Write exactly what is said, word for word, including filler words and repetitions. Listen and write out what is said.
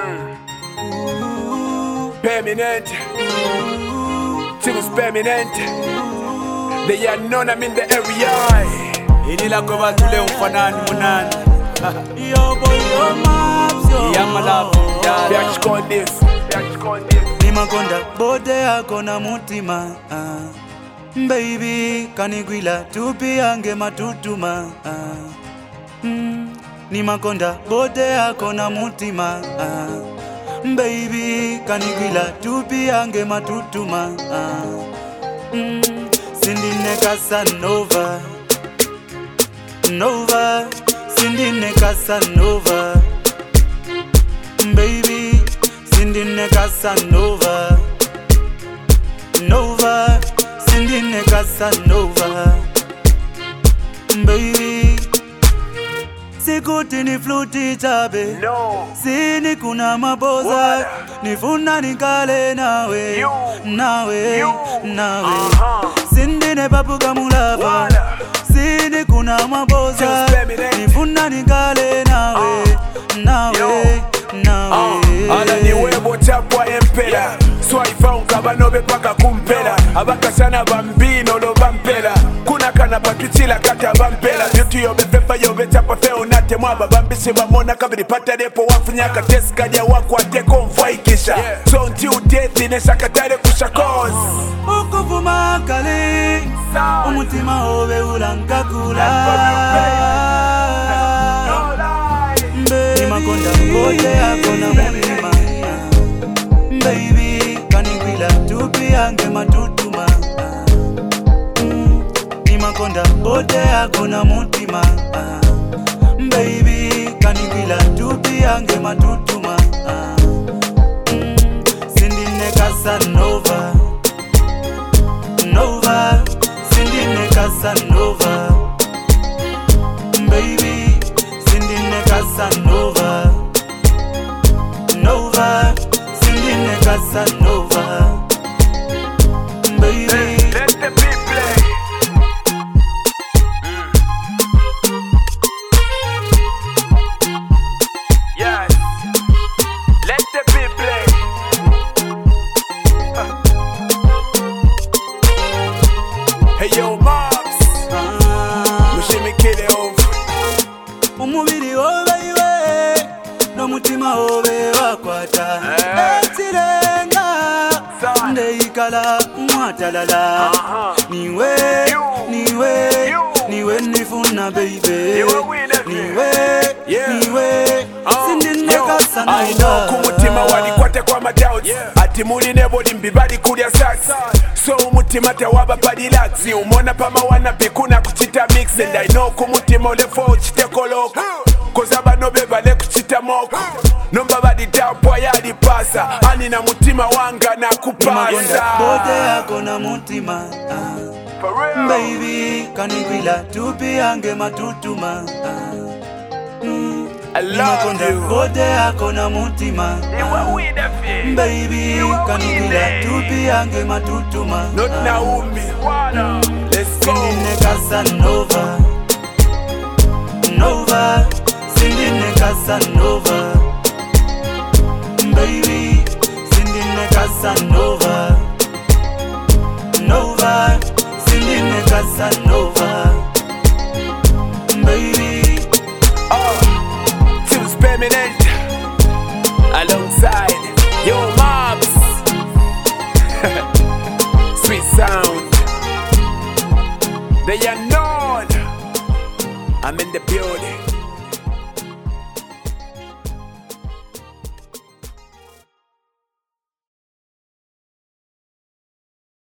Mm. Permanent. Things permanent. They are known, I'm in the area. Inila kwa tule mfanani munani. Yo boy yo maps yo. Yamala Bitch call this. Bitch call this. Ni makonda bode yako na mutima. Ah. Baby kanigwila tupi ange matutuma. Ah. Mm. Ni makonda bode yako na mutima. Ah. Baby kanigwila tupi ange matutuma. Ah. Mm. Sindine Casanova. Nova, Sindine Casanova. Baby, Sindine Casanova. Nova, Sindine Casanova. Baby, sikuti ni fluti chabe. No. Sini kuna maboza. Nifuna nikale nawe. You. Nawe, You. nawe. Uh-huh. Sindine papuka mulava. Sini kuna maboza. Nifuna nikale nawe. Nawe, nawe. Ala ni webo chapwa empera. Swaifa unkabanobe paka kumpela. Abakasana bambino lo bampela. Kuna kana pakichila kata bampela. Beauty yobe fefa yobe chapa feo nate mwaba. Bambisi bamona kabili pata depo wafunyaka tesi kadia wako ateko mfaikisha. So until death inesakatare kushakoz. Ukuvuma kale umutima obe ulankakula. Ni makonda mbote yako na mulima. Baby kanigwila tupi ange matutuma. Ni makonda mbote yako na mutima. Baby kanigwila tupi ange matutuma. Sindine Casanova. Nova, Sindine Casanova. Baby, Sindine Casanova. Nova, Sindine Casanova. Baby, let the beat play. Mm. Yes. Let the beat play. Huh. Hey yo, Mobs. ah, Mushimi kile over. umubiri wowe iwe no mutima wowe wakwata. Eh. Ekirenga Son. ndeikala mwatalala. Uh-huh. Niwe, You. niwe, You. niwe nifuna baby. Niwe wine Niwe, Yeah. niwe, Uh, Sindine yo, Casanova. I know kumutima walikwate kwa madoubt. Ati muli nebo limbi bali kulya sax. So umutima tewaba pa relax. Umona pama wana pikuna kuchita mix. And I know kumutima ulefo uchite koloko. Koza bano bebale kuchita moko. Nomba badi tapwa yali pasa. Ani na mutima wanga na kupasa. Bode yako na mutima. Ah. For real. Baby kanigwila tupi ange matutuma. Ah. Mm. I love you. Bode yako na mutima. Baby kanigwila tupi ange matutuma. Not Naomi. Let's go. Sindine Casanova. Nova, Sindine Casanova. Baby, Sindine Casanova. Nova, Sindine Casanova. Baby, Oh, Tunes permanent. Alongside Yo Mobs. Sweet sound. They are known. I'm in the building.